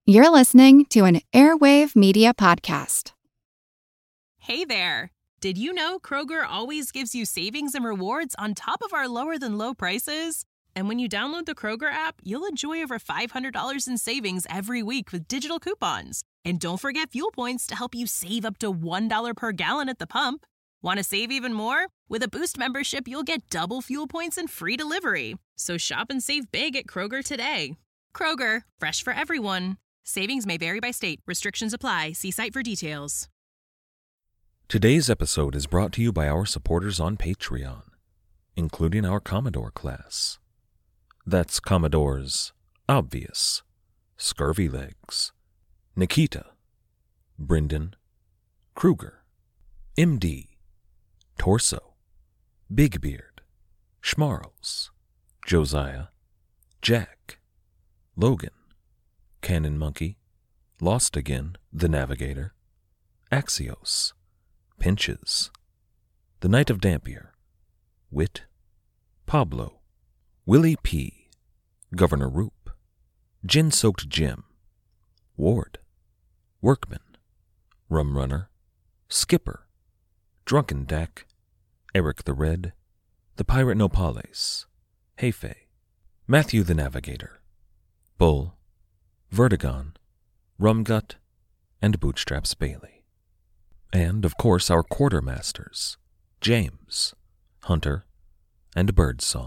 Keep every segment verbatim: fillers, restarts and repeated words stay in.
You're listening to an Airwave Media Podcast. Hey there! Did you know Kroger always gives you savings and rewards on top of our lower-than-low prices? And when you download the Kroger app, you'll enjoy over five hundred dollars in savings every week with digital coupons. And don't forget fuel points to help you save up to one dollar per gallon at the pump. Want to save even more? With a Boost membership, you'll get double fuel points and free delivery. So shop and save big at Kroger today. Kroger, fresh for everyone. Savings may vary by state. Restrictions apply. See site for details. Today's episode is brought to you by our supporters on Patreon, including our Commodore class. That's Commodores Obvious, Scurvy Legs, Nikita, Brendan, Kruger, M D, Torso, Big Beard, Schmarls, Josiah, Jack, Logan, Cannon Monkey, Lost Again, The Navigator, Axios, Pinches, The Knight of Dampier, Wit, Pablo, Willie P., Governor Roop, Gin-Soaked Jim, Ward, Workman, Rum Runner, Skipper, Drunken Dak, Eric the Red, The Pirate Nopales, Hefe, Matthew the Navigator, Bull, Vertigon, Rumgut, and Bootstraps Bailey. And, of course, our quartermasters, James, Hunter, and Birdsong.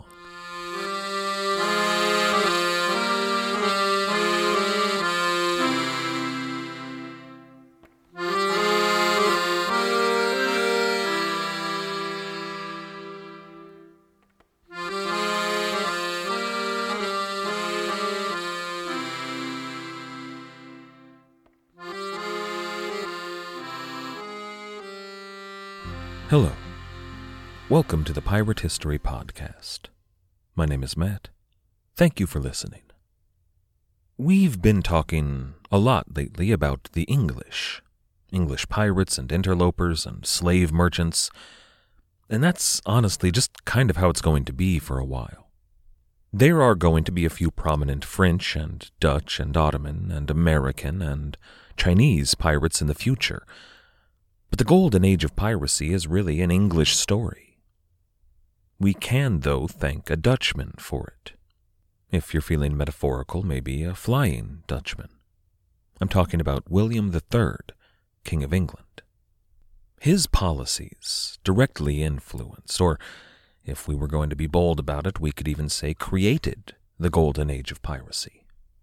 Hello. Welcome to the Pirate History Podcast. My name is Matt. Thank you for listening. We've been talking a lot lately about the English, English pirates and interlopers and slave merchants, and that's honestly just kind of how it's going to be for a while. There are going to be a few prominent French and Dutch and Ottoman and American and Chinese pirates in the future, but the golden age of piracy is really an English story. We can, though, thank a Dutchman for it. If you're feeling metaphorical, maybe a flying Dutchman. I'm talking about William the Third, King of England. His policies directly influenced, or if we were going to be bold about it, we could even say created the golden age of piracy.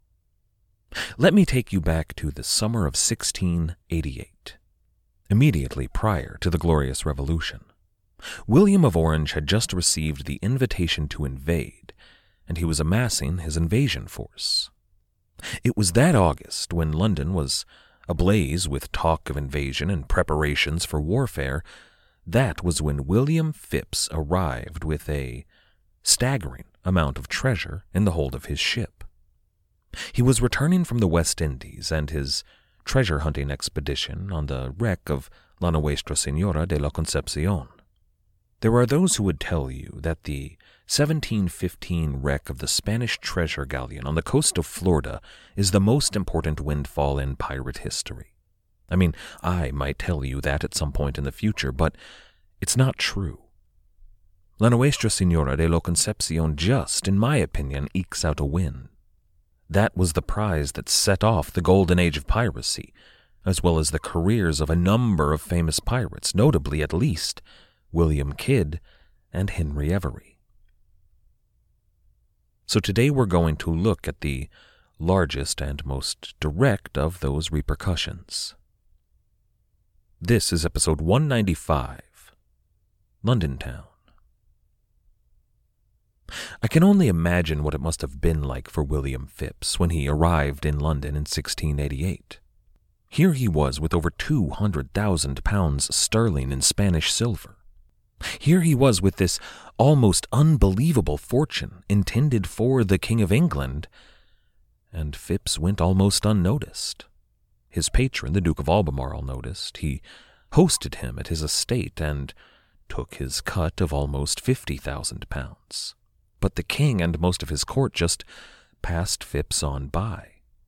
Let me take you back to the summer of sixteen eighty-eight. Immediately prior to the Glorious Revolution, William of Orange had just received the invitation to invade, and he was amassing his invasion force. It was that August, when London was ablaze with talk of invasion and preparations for warfare, that was when William Phips arrived with a staggering amount of treasure in the hold of his ship. He was returning from the West Indies and his treasure-hunting expedition on the wreck of La Nuestra Señora de la Concepción. There are those who would tell you that the seventeen fifteen wreck of the Spanish treasure galleon on the coast of Florida is the most important windfall in pirate history. I mean, I might tell you that at some point in the future, but it's not true. La Nuestra Señora de la Concepción just, in my opinion, ekes out a win. That was the prize that set off the golden age of piracy, as well as the careers of a number of famous pirates, notably at least William Kidd and Henry Every. So today we're going to look at the largest and most direct of those repercussions. This is episode one ninety-five, London Town. I can only imagine what it must have been like for William Phips when he arrived in London in sixteen eighty-eight. Here he was with over two hundred thousand pounds sterling in Spanish silver. Here he was with this almost unbelievable fortune intended for the King of England, and Phips went almost unnoticed. His patron, the Duke of Albemarle, noticed. He hosted him at his estate and took his cut of almost fifty thousand pounds. But the king and most of his court just passed Phips on by.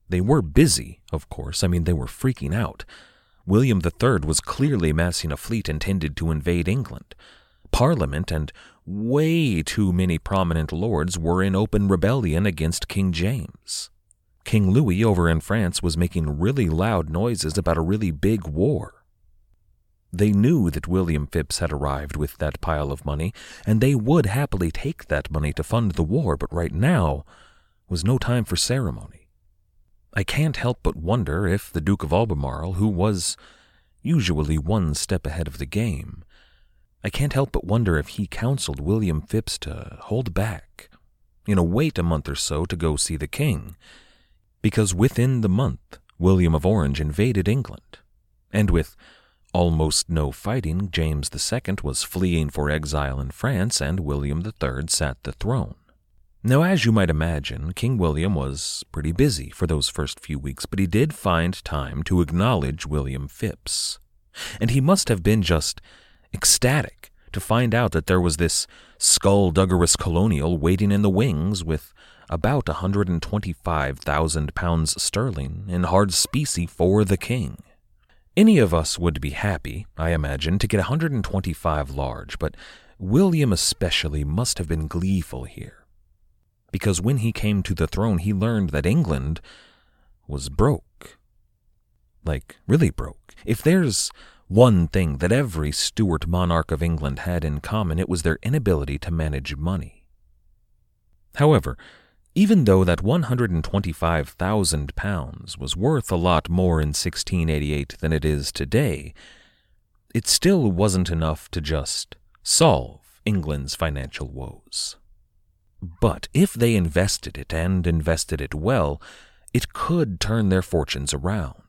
They were busy, of course. I mean, they were freaking out. William the Third was clearly massing a fleet intended to invade England. Parliament and way too many prominent lords were in open rebellion against King James. King Louis over in France was making really loud noises about a really big war. They knew that William Phips had arrived with that pile of money, and they would happily take that money to fund the war, but right now was no time for ceremony. I can't help but wonder if the Duke of Albemarle, who was usually one step ahead of the game, I can't help but wonder if he counseled William Phips to hold back, you know, wait a month or so to go see the king, because within the month, William of Orange invaded England, and with almost no fighting, James the Second was fleeing for exile in France, and William the Third sat the throne. Now, as you might imagine, King William was pretty busy for those first few weeks, but he did find time to acknowledge William Phips, and he must have been just ecstatic to find out that there was this skullduggerous colonial waiting in the wings with about one hundred twenty-five thousand pounds sterling in hard specie for the king. Any of us would be happy, I imagine, to get one hundred twenty-five large, but William especially must have been gleeful here, because when he came to the throne he learned that England was broke. Like, really broke. If there's one thing that every Stuart monarch of England had in common, it was their inability to manage money. However, even though that one hundred twenty-five thousand pounds was worth a lot more in sixteen eighty-eight than it is today, it still wasn't enough to just solve England's financial woes. But if they invested it, and invested it well, it could turn their fortunes around.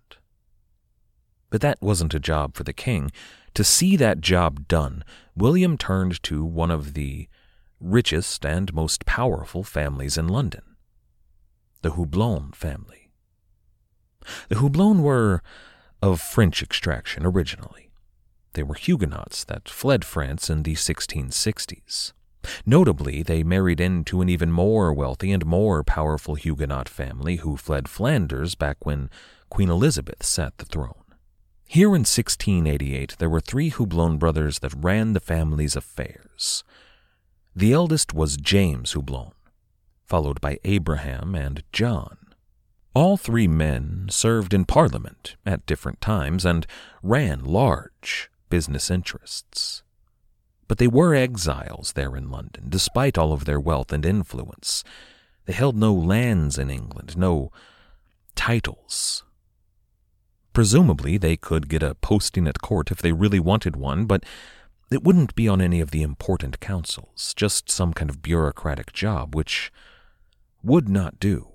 But that wasn't a job for the king. To see that job done, William turned to one of the richest and most powerful families in London, the Houblon family. The Houblon were of French extraction originally. They were Huguenots that fled France in the sixteen sixties. Notably, they married into an even more wealthy and more powerful Huguenot family who fled Flanders back when Queen Elizabeth sat the throne. Here in sixteen eighty-eight, there were three Houblon brothers that ran the family's affairs. The eldest was James Houblon, followed by Abraham and John. All three men served in Parliament at different times and ran large business interests. But they were exiles there in London, despite all of their wealth and influence. They held no lands in England, no titles. Presumably, they could get a posting at court if they really wanted one, but it wouldn't be on any of the important councils, just some kind of bureaucratic job, which would not do.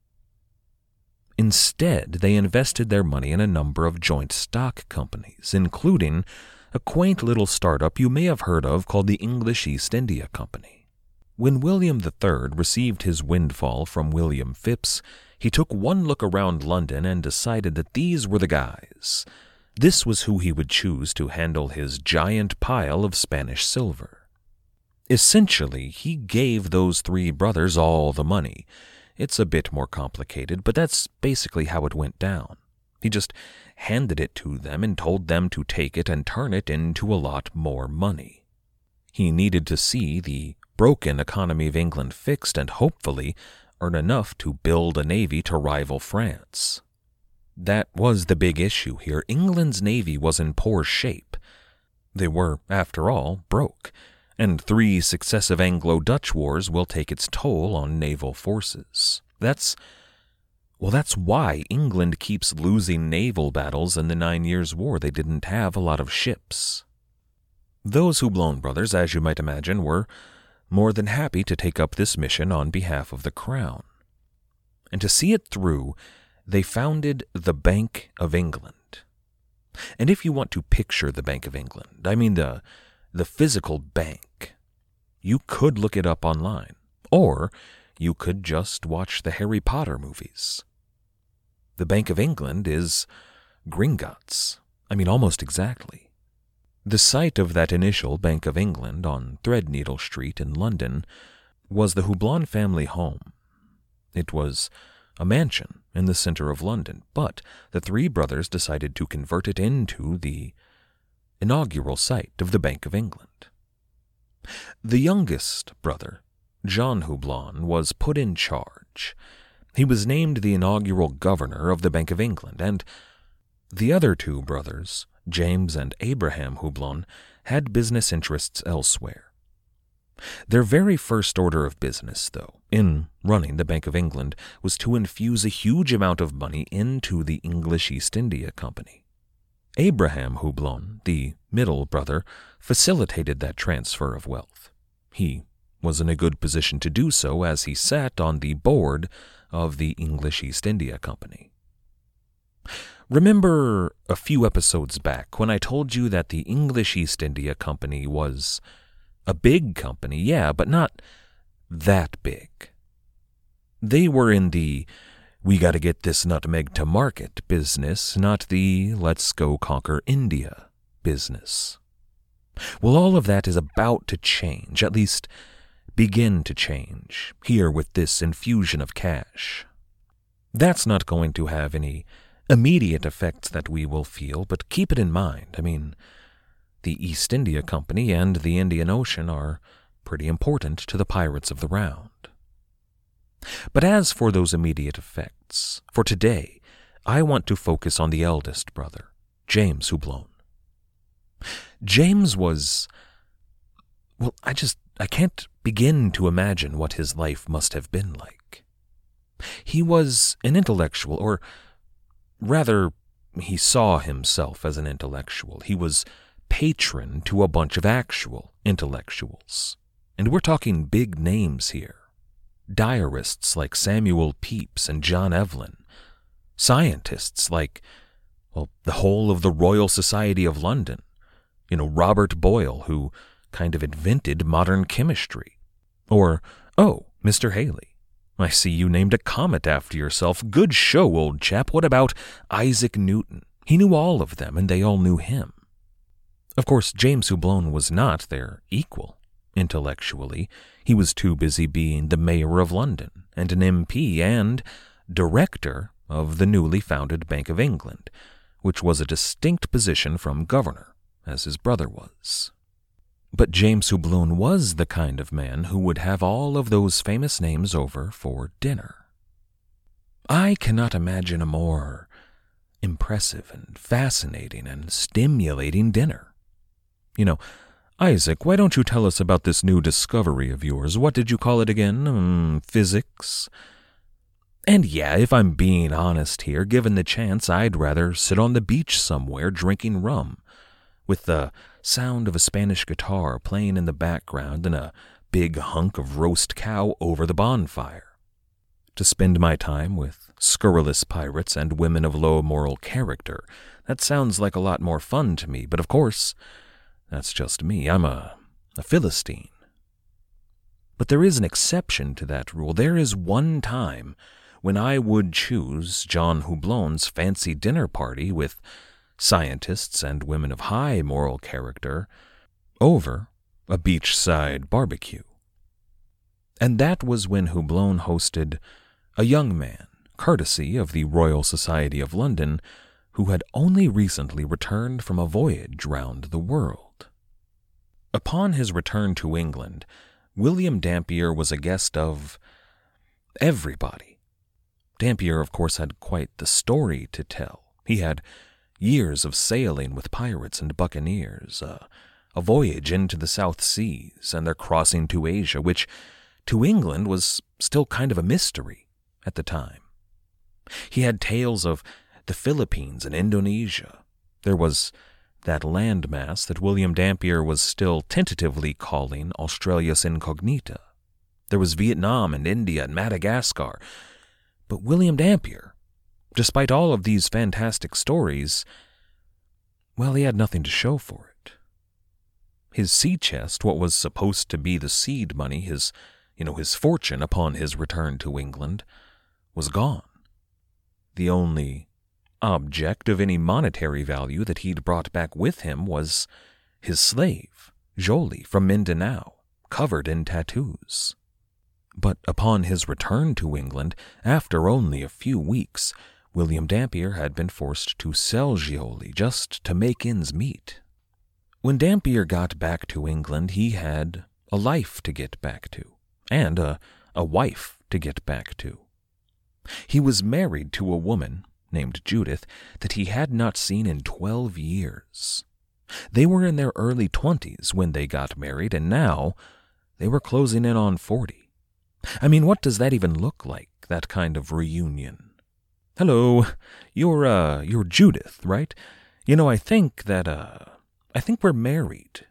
Instead, they invested their money in a number of joint stock companies, including a quaint little startup you may have heard of called the English East India Company. When William the Third received his windfall from William Phips, he took one look around London and decided that these were the guys. This was who he would choose to handle his giant pile of Spanish silver. Essentially, he gave those three brothers all the money. It's a bit more complicated, but that's basically how it went down. He just handed it to them and told them to take it and turn it into a lot more money. He needed to see the broken economy of England fixed and hopefully earn enough to build a navy to rival France. That was the big issue here. England's navy was in poor shape. They were, after all, broke, and three successive Anglo-Dutch wars will take its toll on naval forces. That's, well, that's why England keeps losing naval battles in the Nine Years' War. They didn't have a lot of ships. Those Houblon brothers, as you might imagine, were more than happy to take up this mission on behalf of the crown. And to see it through, they founded the Bank of England. And if you want to picture the Bank of England, I mean the, the physical bank, you could look it up online, or you could just watch the Harry Potter movies. The Bank of England is Gringotts. I mean, almost exactly. The site of that initial Bank of England on Threadneedle Street in London was the Houblon family home. It was a mansion in the center of London, but the three brothers decided to convert it into the inaugural site of the Bank of England. The youngest brother, John Houblon, was put in charge. He was named the inaugural governor of the Bank of England, and the other two brothers, James and Abraham Houblon, had business interests elsewhere. Their very first order of business, though, in running the Bank of England, was to infuse a huge amount of money into the English East India Company. Abraham Houblon, the middle brother, facilitated that transfer of wealth. He was in a good position to do so, as he sat on the board of the English East India Company. Remember a few episodes back when I told you that the English East India Company was a big company, yeah, but not that big. They were in the we gotta get this nutmeg to market business, not the let's go conquer India business. Well, all of that is about to change, at least begin to change, here with this infusion of cash. That's not going to have any immediate effects that we will feel, but keep it in mind. I mean, the East India Company and the Indian Ocean are pretty important to the pirates of the Round. But as for those immediate effects, for today, I want to focus on the eldest brother, James Houblon. James was, well, I just, I can't begin to imagine what his life must have been like. He was an intellectual, or rather, he saw himself as an intellectual. He was patron to a bunch of actual intellectuals. And we're talking big names here. Diarists like Samuel Pepys and John Evelyn. Scientists like, well, the whole of the Royal Society of London. You know, Robert Boyle, who kind of invented modern chemistry. Or, oh, Mister Halley. I see you named a comet after yourself. Good show, old chap. What about Isaac Newton? He knew all of them, and they all knew him. Of course, James Houblon was not their equal. Intellectually, he was too busy being the mayor of London and an M P and director of the newly founded Bank of England, which was a distinct position from governor, as his brother was. But James Houblon was the kind of man who would have all of those famous names over for dinner. I cannot imagine a more impressive and fascinating and stimulating dinner. You know, Isaac, why don't you tell us about this new discovery of yours? What did you call it again? Um, physics? And yeah, if I'm being honest here, given the chance, I'd rather sit on the beach somewhere drinking rum, with the sound of a Spanish guitar playing in the background and a big hunk of roast cow over the bonfire. To spend my time with scurrilous pirates and women of low moral character, that sounds like a lot more fun to me, but of course, that's just me. I'm a, a Philistine. But there is an exception to that rule. There is one time when I would choose John Houblon's fancy dinner party with scientists and women of high moral character over a beachside barbecue. And that was when Houblon hosted a young man, courtesy of the Royal Society of London, who had only recently returned from a voyage round the world. Upon his return to England, William Dampier was a guest of everybody. Dampier, of course, had quite the story to tell. He had years of sailing with pirates and buccaneers, uh, a voyage into the South Seas, and their crossing to Asia, which to England was still kind of a mystery at the time. He had tales of the Philippines and Indonesia. There was that landmass that William Dampier was still tentatively calling Australius Incognita. There was Vietnam and India and Madagascar. But William Dampier, despite all of these fantastic stories, well, he had nothing to show for it. His sea chest, what was supposed to be the seed money, his, you know, his fortune upon his return to England, was gone. The only object of any monetary value that he'd brought back with him was his slave, Jolie, from Mindanao, covered in tattoos. But upon his return to England, after only a few weeks, William Dampier had been forced to sell Gioli just to make ends meet. When Dampier got back to England, he had a life to get back to, and a, a wife to get back to. He was married to a woman named Judith that he had not seen in twelve years. They were in their early twenties when they got married, and now they were closing in on forty. I mean, what does that even look like, that kind of reunion? Hello, you're, uh, you're Judith, right? You know, I think that, uh, I think we're married.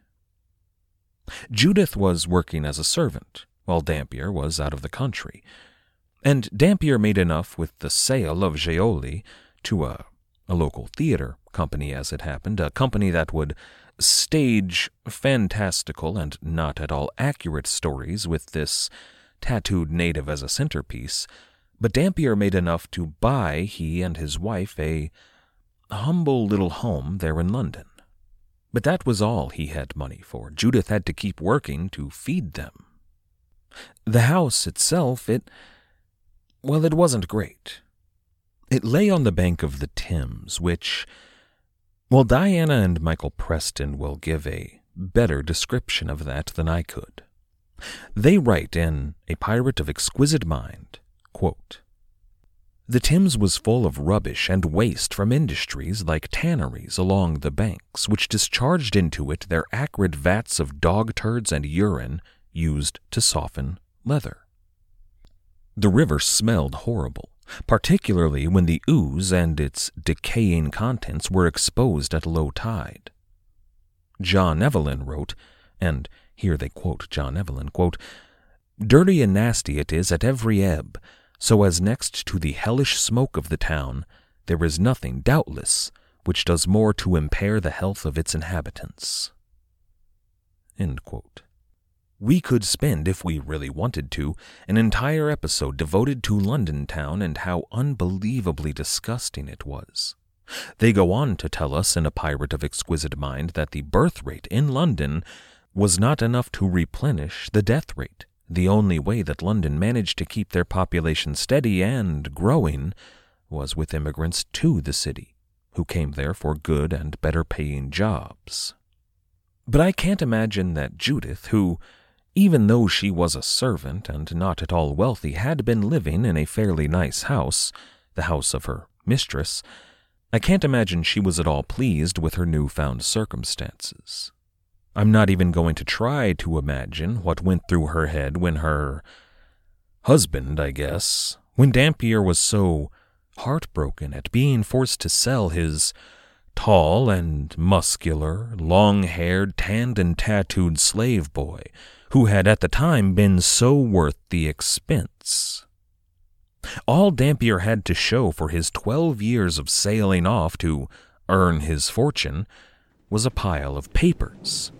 Judith was working as a servant, while Dampier was out of the country. And Dampier made enough with the sale of Gioli to a, a local theater company, as it happened, a company that would stage fantastical and not at all accurate stories with this tattooed native as a centerpiece, but Dampier made enough to buy he and his wife a humble little home there in London. But that was all he had money for. Judith had to keep working to feed them. The house itself, it, well, it wasn't great. It lay on the bank of the Thames, which, well, Diana and Michael Preston will give a better description of that than I could. They write in A Pirate of Exquisite Mind, quote, "The Thames was full of rubbish and waste from industries like tanneries along the banks, which discharged into it their acrid vats of dog turds and urine used to soften leather. The river smelled horrible, particularly when the ooze and its decaying contents were exposed at low tide." John Evelyn wrote, and here they quote John Evelyn, quote, "Dirty and nasty it is at every ebb, so as next to the hellish smoke of the town, there is nothing, doubtless, which does more to impair the health of its inhabitants." End quote. We could spend, if we really wanted to, an entire episode devoted to London town and how unbelievably disgusting it was. They go on to tell us in A Pirate of Exquisite Mind that the birth rate in London was not enough to replenish the death rate. The only way that London managed to keep their population steady and growing was with immigrants to the city, who came there for good and better-paying jobs. But I can't imagine that Judith, who, even though she was a servant and not at all wealthy, had been living in a fairly nice house, the house of her mistress, I can't imagine she was at all pleased with her newfound circumstances. I'm not even going to try to imagine what went through her head when her husband, I guess, when Dampier was so heartbroken at being forced to sell his tall and muscular, long-haired, tanned and tattooed slave boy, who had at the time been so worth the expense. All Dampier had to show for his twelve years of sailing off to earn his fortune was a pile of papers.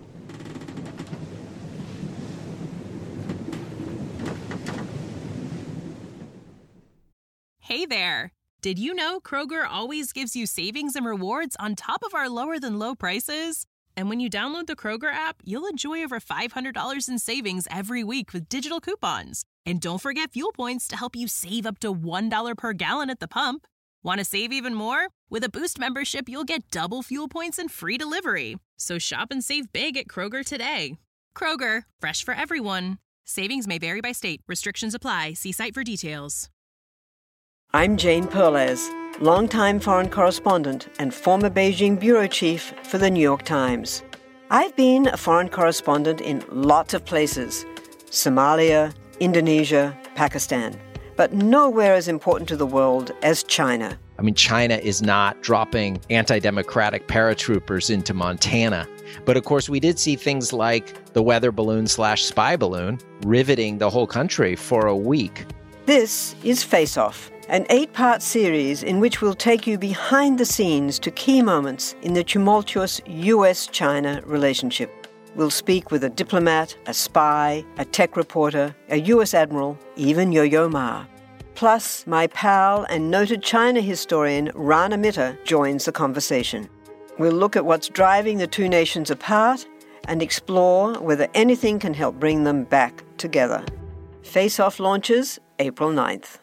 Hey there! Did you know Kroger always gives you savings and rewards on top of our lower-than-low prices? And when you download the Kroger app, you'll enjoy over five hundred dollars in savings every week with digital coupons. And don't forget fuel points to help you save up to one dollar per gallon at the pump. Want to save even more? With a Boost membership, you'll get double fuel points and free delivery. So shop and save big at Kroger today. Kroger, fresh for everyone. Savings may vary by state. Restrictions apply. See site for details. I'm Jane Perlez, longtime foreign correspondent and former Beijing bureau chief for the New York Times. I've been a foreign correspondent in lots of places: Somalia, Indonesia, Pakistan, but nowhere as important to the world as China. I mean, China is not dropping anti-democratic paratroopers into Montana. But of course, we did see things like the weather balloon slash spy balloon riveting the whole country for a week. This is Face Off, an eight-part series in which we'll take you behind the scenes to key moments in the tumultuous U S China relationship. We'll speak with a diplomat, a spy, a tech reporter, a U S admiral, even Yo-Yo Ma. Plus, my pal and noted China historian Rana Mitter joins the conversation. We'll look at what's driving the two nations apart and explore whether anything can help bring them back together. Face Off launches April ninth.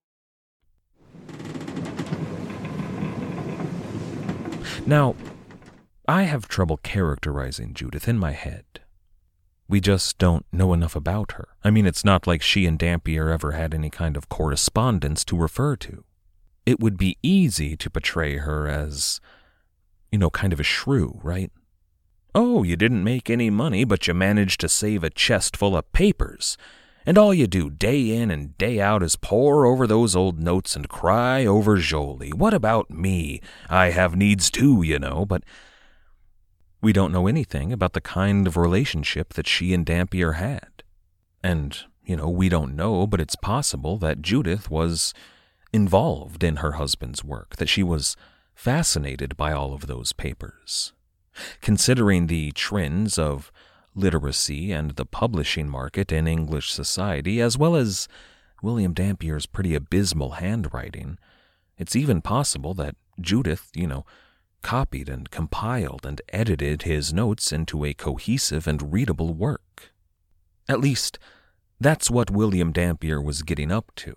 Now, I have trouble characterizing Judith in my head. We just don't know enough about her. I mean, it's not like she and Dampier ever had any kind of correspondence to refer to. It would be easy to portray her as, you know, kind of a shrew, right? Oh, you didn't make any money, but you managed to save a chest full of papers. And all you do day in and day out is pore over those old notes and cry over Jolie. What about me? I have needs too, you know, but we don't know anything about the kind of relationship that she and Dampier had. And, you know, we don't know, but it's possible that Judith was involved in her husband's work, that she was fascinated by all of those papers. Considering the trends of literacy and the publishing market in English society, as well as William Dampier's pretty abysmal handwriting, it's even possible that Judith, you know, copied and compiled and edited his notes into a cohesive and readable work. At least, that's what William Dampier was getting up to.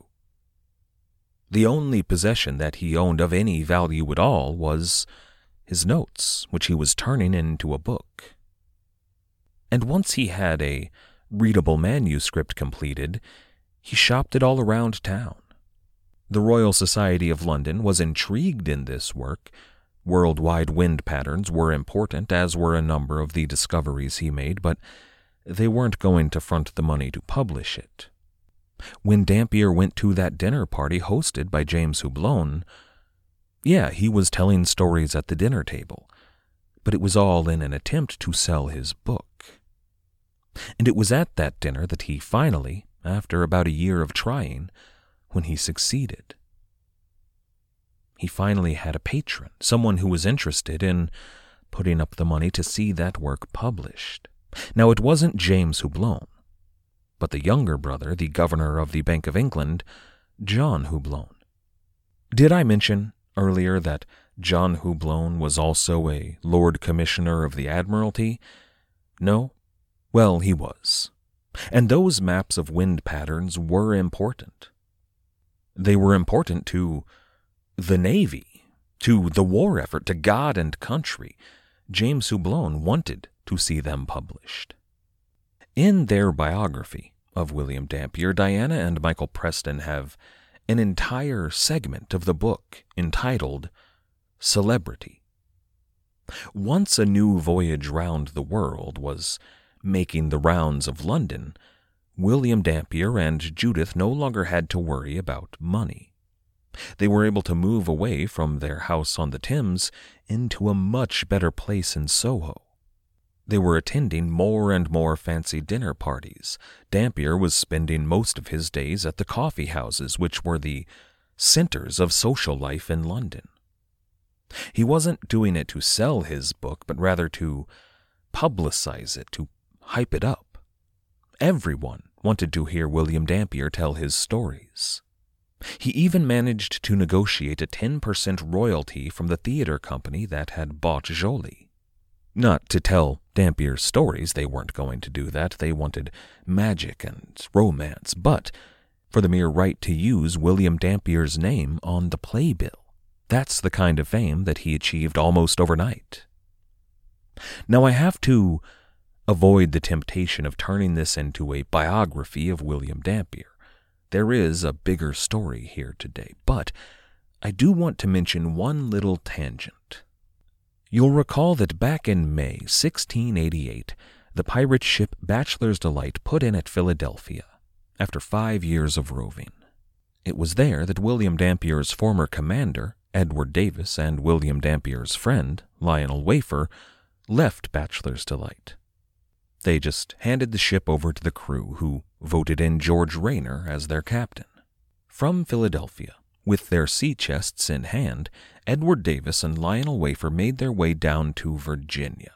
The only possession that he owned of any value at all was his notes, which he was turning into a book. And once he had a readable manuscript completed, he shopped it all around town. The Royal Society of London was intrigued in this work. Worldwide wind patterns were important, as were a number of the discoveries he made, but they weren't going to front the money to publish it. When Dampier went to that dinner party hosted by James Houblon, yeah, he was telling stories at the dinner table, but it was all in an attempt to sell his book. And it was at that dinner that he finally, after about a year of trying, when he succeeded. He finally had a patron, someone who was interested in putting up the money to see that work published. Now, it wasn't James Houblon, but the younger brother, the governor of the Bank of England, John Houblon. Did I mention earlier that John Houblon was also a Lord Commissioner of the Admiralty? No? Well, he was. And those maps of wind patterns were important. They were important to the Navy, to the war effort, to God and country. James Houblon wanted to see them published. In their biography of William Dampier, Diana and Michael Preston have an entire segment of the book entitled Celebrity. Once a new voyage round the world was making the rounds of London, William Dampier and Judith no longer had to worry about money. They were able to move away from their house on the Thames into a much better place in Soho. They were attending more and more fancy dinner parties. Dampier was spending most of his days at the coffee houses, which were the centers of social life in London. He wasn't doing it to sell his book, but rather to publicize it, to hype it up. Everyone wanted to hear William Dampier tell his stories. He even managed to negotiate a ten percent royalty from the theater company that had bought Jolie. Not to tell Dampier's stories, they weren't going to do that. They wanted magic and romance, but for the mere right to use William Dampier's name on the playbill. That's the kind of fame that he achieved almost overnight. Now, I have to avoid the temptation of turning this into a biography of William Dampier. There is a bigger story here today, but I do want to mention one little tangent. You'll recall that back in May sixteen eighty-eight, the pirate ship Bachelor's Delight put in at Philadelphia after five years of roving. It was there that William Dampier's former commander, Edward Davis, and William Dampier's friend, Lionel Wafer, left Bachelor's Delight. They just handed the ship over to the crew, who voted in George Rayner as their captain. From Philadelphia, with their sea chests in hand, Edward Davis and Lionel Wafer made their way down to Virginia.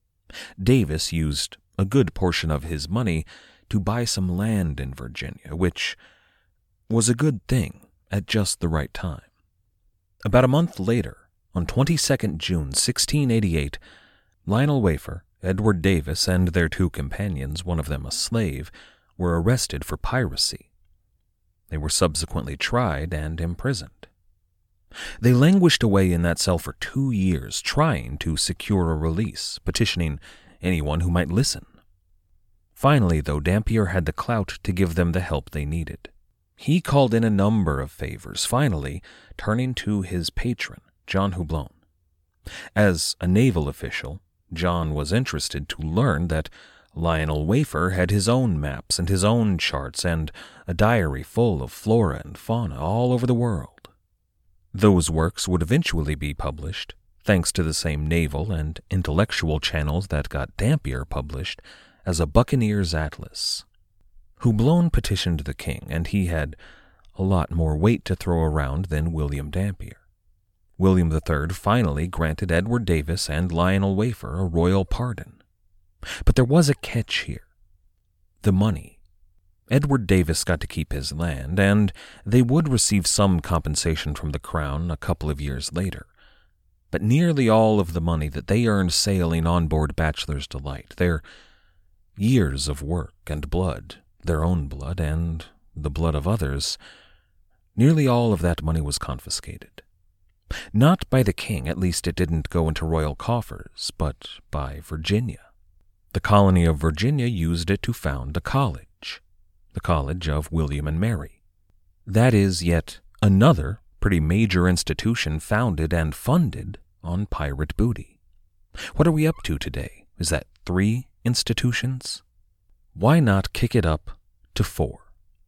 Davis used a good portion of his money to buy some land in Virginia, which was a good thing at just the right time. About a month later, on the twenty-second of June, sixteen eighty-eight, Lionel Wafer, Edward Davis, and their two companions, one of them a slave, were arrested for piracy. They were subsequently tried and imprisoned. They languished away in that cell for two years, trying to secure a release, petitioning anyone who might listen. Finally, though, Dampier had the clout to give them the help they needed. He called in a number of favors, finally turning to his patron, John Houblon. As a naval official, John was interested to learn that Lionel Wafer had his own maps and his own charts and a diary full of flora and fauna all over the world. Those works would eventually be published, thanks to the same naval and intellectual channels that got Dampier published, as a Buccaneer's Atlas. Houblon petitioned the king, and he had a lot more weight to throw around than William Dampier. William the Third finally granted Edward Davis and Lionel Wafer a royal pardon. But there was a catch here. The money. Edward Davis got to keep his land, and they would receive some compensation from the crown a couple of years later. But nearly all of the money that they earned sailing on board Bachelor's Delight, their years of work and blood, their own blood and the blood of others, nearly all of that money was confiscated. Not by the king, at least it didn't go into royal coffers, but by Virginia. The colony of Virginia used it to found a college, the College of William and Mary. That is yet another pretty major institution founded and funded on pirate booty. What are we up to today? Is that three institutions? Why not kick it up to four?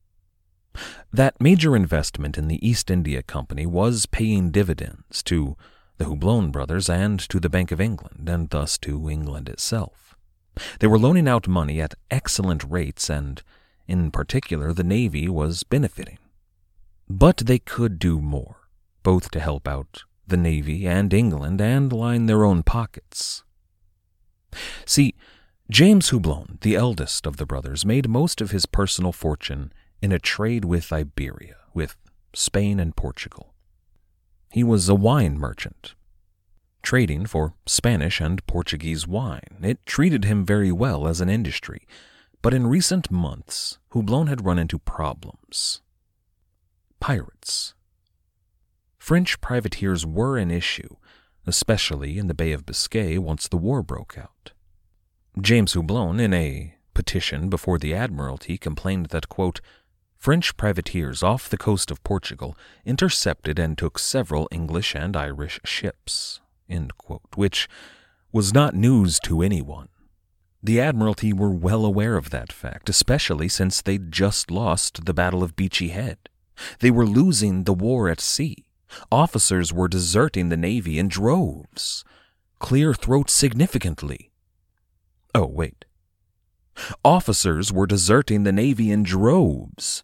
That major investment in the East India Company was paying dividends to the Houblon brothers and to the Bank of England, and thus to England itself. They were loaning out money at excellent rates, and in particular the Navy was benefiting. But they could do more, both to help out the Navy and England and line their own pockets. See, James Houblon, the eldest of the brothers, made most of his personal fortune in a trade with Iberia, with Spain and Portugal. He was a wine merchant, trading for Spanish and Portuguese wine. It treated him very well as an industry, but in recent months, Houblon had run into problems. Pirates. French privateers were an issue, especially in the Bay of Biscay once the war broke out. James Houblon, in a petition before the Admiralty, complained that, quote, French privateers off the coast of Portugal intercepted and took several English and Irish ships, end quote, which was not news to anyone. The Admiralty were well aware of that fact, especially since they'd just lost the Battle of Beachy Head. They were losing the war at sea. Officers were deserting the Navy in droves. Clear throat significantly. Oh, wait. Officers were deserting the Navy in droves.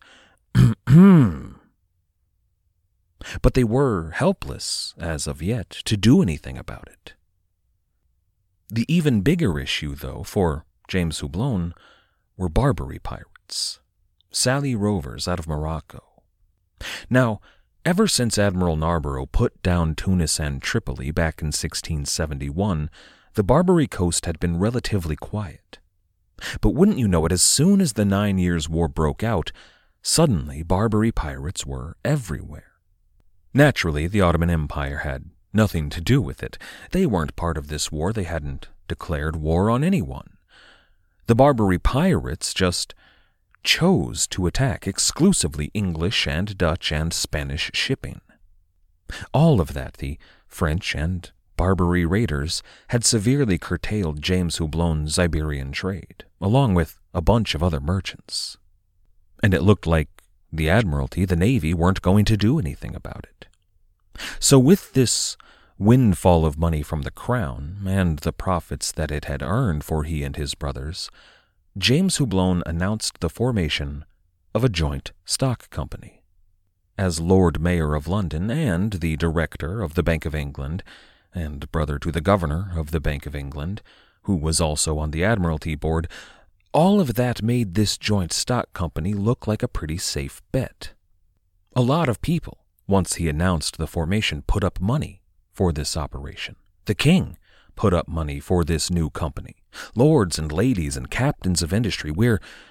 But they were helpless, as of yet, to do anything about it. The even bigger issue, though, for James Houblon, were Barbary pirates, Sally rovers out of Morocco. Now, ever since Admiral Narborough put down Tunis and Tripoli back in sixteen seventy-one, the Barbary coast had been relatively quiet. But wouldn't you know it, as soon as the Nine Years' War broke out, suddenly Barbary pirates were everywhere. Naturally, the Ottoman Empire had nothing to do with it. They weren't part of this war. They hadn't declared war on anyone. The Barbary pirates just chose to attack exclusively English and Dutch and Spanish shipping. All of that, the French and Barbary raiders, had severely curtailed James Houblon's Iberian trade, along with a bunch of other merchants. And it looked like the Admiralty, the Navy, weren't going to do anything about it. So with this windfall of money from the crown, and the profits that it had earned for he and his brothers, James Houblon announced the formation of a joint stock company. As Lord Mayor of London and the Director of the Bank of England, and brother to the Governor of the Bank of England, who was also on the Admiralty Board, all of that made this joint stock company look like a pretty safe bet. A lot of people, once he announced the formation, put up money for this operation. The king put up money for this new company. Lords and ladies and captains of industry, we're,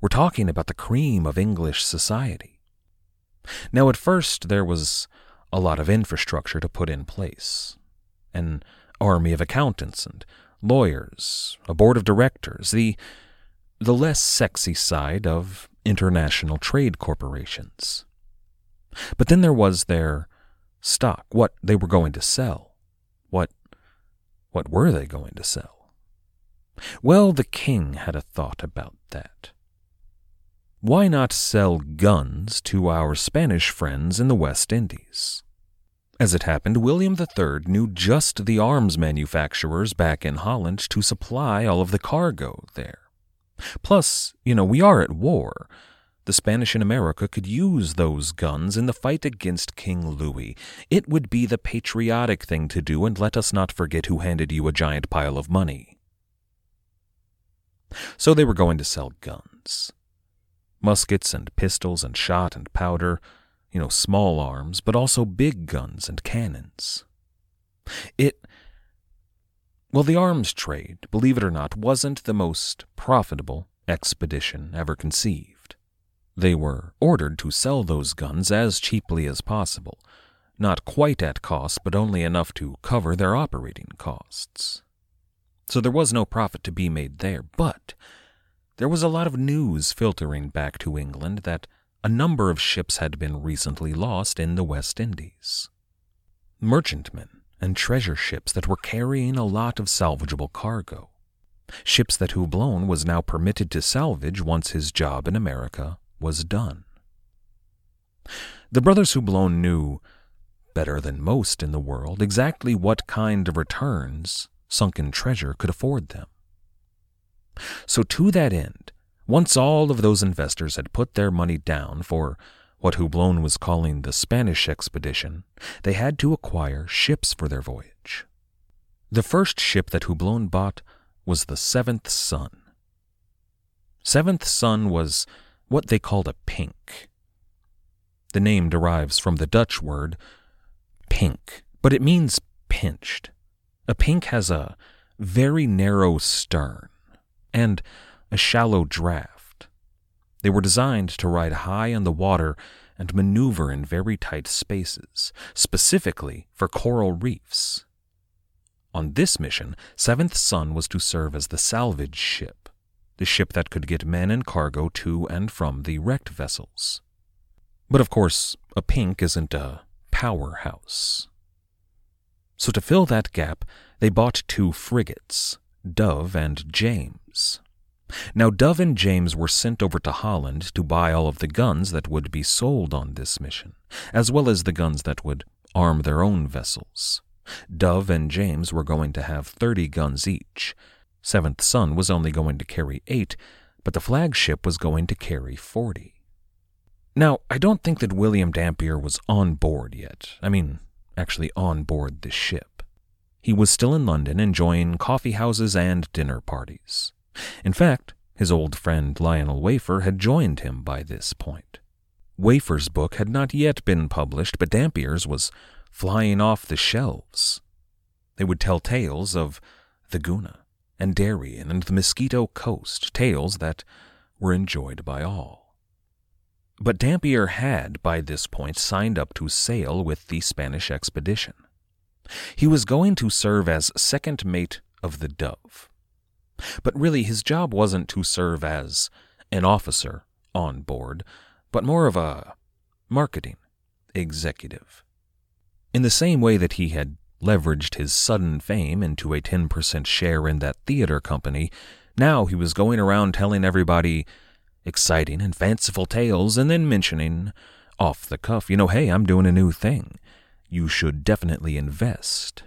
We're talking about the cream of English society. Now, at first, there was a lot of infrastructure to put in place. An army of accountants and lawyers, a board of directors, the, the less sexy side of international trade corporations. But then there was their stock, what they were going to sell. What, what were they going to sell? Well, the king had a thought about that. Why not sell guns to our Spanish friends in the West Indies? As it happened, William the Third knew just the arms manufacturers back in Holland to supply all of the cargo there. Plus, you know, we are at war. The Spanish in America could use those guns in the fight against King Louis. It would be the patriotic thing to do, and let us not forget who handed you a giant pile of money. So they were going to sell guns. Muskets and pistols and shot and powder, you know, small arms, but also big guns and cannons. It, well, the arms trade, believe it or not, wasn't the most profitable expedition ever conceived. They were ordered to sell those guns as cheaply as possible, not quite at cost, but only enough to cover their operating costs. So there was no profit to be made there, but there was a lot of news filtering back to England that a number of ships had been recently lost in the West Indies. Merchantmen and treasure ships that were carrying a lot of salvageable cargo. Ships that Houblon was now permitted to salvage once his job in America was done. The brothers Houblon knew, better than most in the world, exactly what kind of returns sunken treasure could afford them. So to that end, once all of those investors had put their money down for what Houblon was calling the Spanish expedition, they had to acquire ships for their voyage. The first ship that Houblon bought was the Seventh Son. Seventh Son was what they called a pink. The name derives from the Dutch word pink, but it means pinched. A pink has a very narrow stern and a shallow draft. They were designed to ride high on the water and maneuver in very tight spaces, specifically for coral reefs. On this mission, Seventh Son was to serve as the salvage ship, the ship that could get men and cargo to and from the wrecked vessels. But of course, a pink isn't a powerhouse. So to fill that gap, they bought two frigates, Dove and James. Now, Dove and James were sent over to Holland to buy all of the guns that would be sold on this mission, as well as the guns that would arm their own vessels. Dove and James were going to have thirty guns each. Seventh Son was only going to carry eight, but the flagship was going to carry forty. Now, I don't think that William Dampier was on board yet. I mean, actually on board the ship. He was still in London enjoying coffee houses and dinner parties. In fact, his old friend Lionel Wafer had joined him by this point. Wafer's book had not yet been published, but Dampier's was flying off the shelves. They would tell tales of the Guna and Darien and the Mosquito Coast, tales that were enjoyed by all. But Dampier had, by this point, signed up to sail with the Spanish expedition. He was going to serve as second mate of the Dove. But really, his job wasn't to serve as an officer on board, but more of a marketing executive. In the same way that he had leveraged his sudden fame into a ten percent share in that theater company, now he was going around telling everybody exciting and fanciful tales and then mentioning, off the cuff, you know, hey, I'm doing a new thing. You should definitely invest.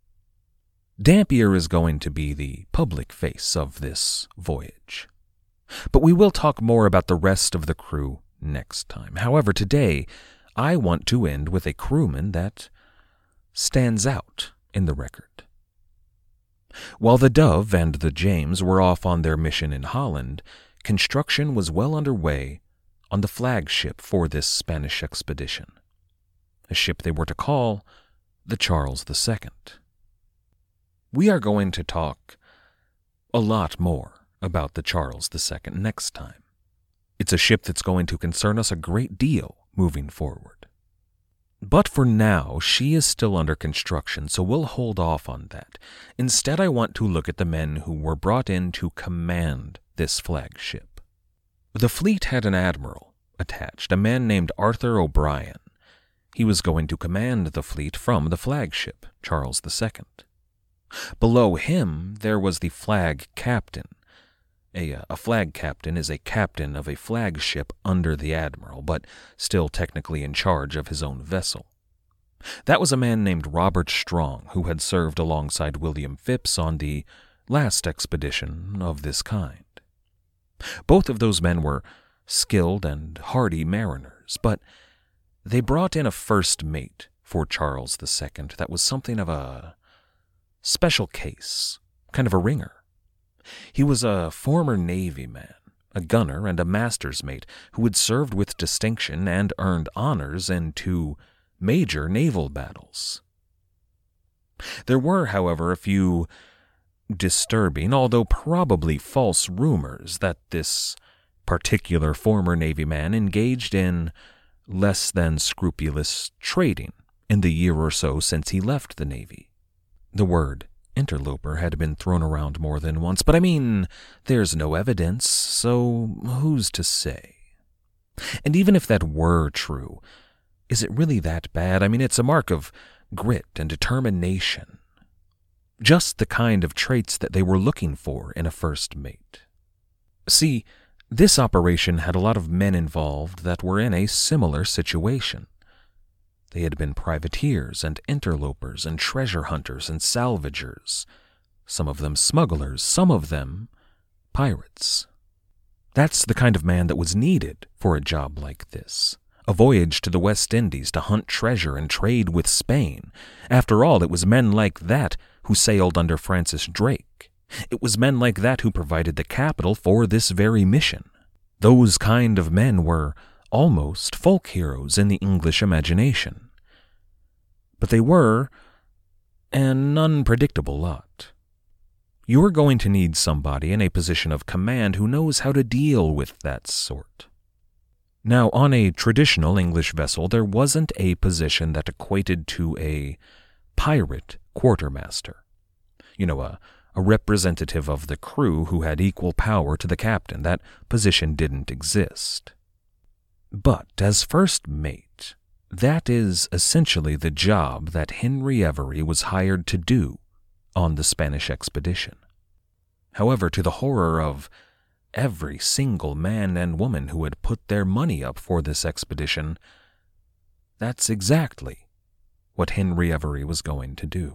Dampier is going to be the public face of this voyage. But we will talk more about the rest of the crew next time. However, today, I want to end with a crewman that stands out in the record. While the Dove and the James were off on their mission in Holland, construction was well underway on the flagship for this Spanish expedition, a ship they were to call the Charles the Second. We are going to talk a lot more about the Charles the Second next time. It's a ship that's going to concern us a great deal moving forward. But for now, she is still under construction, so we'll hold off on that. Instead, I want to look at the men who were brought in to command this flagship. The fleet had an admiral attached, a man named Arthur O'Brien. He was going to command the fleet from the flagship, Charles the Second. Below him, there was the flag captain. A, a flag captain is a captain of a flagship under the admiral, but still technically in charge of his own vessel. That was a man named Robert Strong, who had served alongside William Phipps on the last expedition of this kind. Both of those men were skilled and hardy mariners, but they brought in a first mate for Charles the Second that was something of a special case, kind of a ringer. He was a former Navy man, a gunner and a master's mate who had served with distinction and earned honors in two major naval battles. There were, however, a few disturbing, although probably false rumors that this particular former Navy man engaged in less than scrupulous trading in the year or so since he left the Navy. The word interloper had been thrown around more than once, but I mean, there's no evidence, so who's to say? And even if that were true, is it really that bad? I mean, it's a mark of grit and determination. Just the kind of traits that they were looking for in a first mate. See, this operation had a lot of men involved that were in a similar situation. They had been privateers and interlopers and treasure hunters and salvagers, some of them smugglers, some of them pirates. That's the kind of man that was needed for a job like this, a voyage to the West Indies to hunt treasure and trade with Spain. After all, it was men like that who sailed under Francis Drake. It was men like that who provided the capital for this very mission. Those kind of men were almost folk heroes in the English imagination. But they were an unpredictable lot. You are going to need somebody in a position of command who knows how to deal with that sort. Now, on a traditional English vessel, there wasn't a position that equated to a pirate quartermaster. You know, a A representative of the crew who had equal power to the captain. That position didn't exist. But as first mate, that is essentially the job that Henry Every was hired to do on the Spanish expedition. However, to the horror of every single man and woman who had put their money up for this expedition, that's exactly what Henry Every was going to do.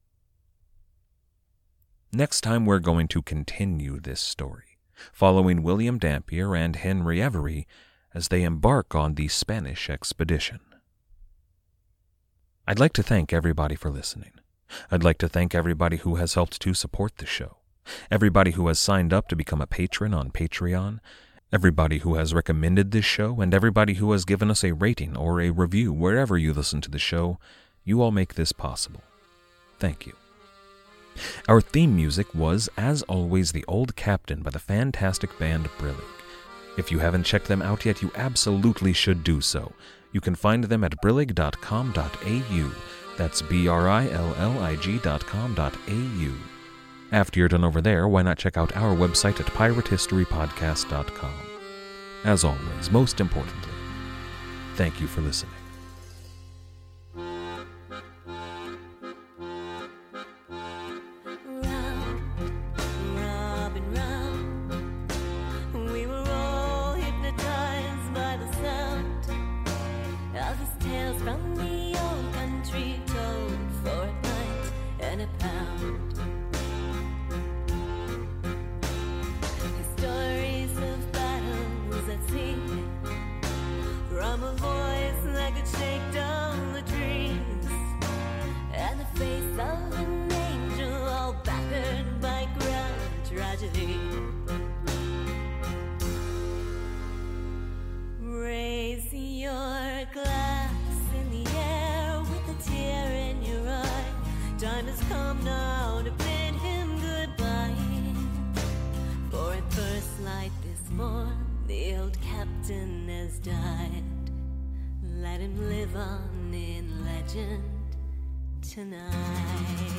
Next time we're going to continue this story, following William Dampier and Henry Every as they embark on the Spanish expedition. I'd like to thank everybody for listening. I'd like to thank everybody who has helped to support the show, everybody who has signed up to become a patron on Patreon, everybody who has recommended this show, and everybody who has given us a rating or a review wherever you listen to the show. You all make this possible. Thank you. Our theme music was, as always, The Old Captain by the fantastic band Brillig. If you haven't checked them out yet, you absolutely should do so. You can find them at brillig dot com dot a u. That's B R I L L I G dot com dot a u. After you're done over there, why not check out our website at pirate history podcast dot com. As always, most importantly, thank you for listening. Raise your glass in the air with a tear in your eye. Time has come now to bid him goodbye. For at first light this morn The old captain has died. Let him live on in legend tonight.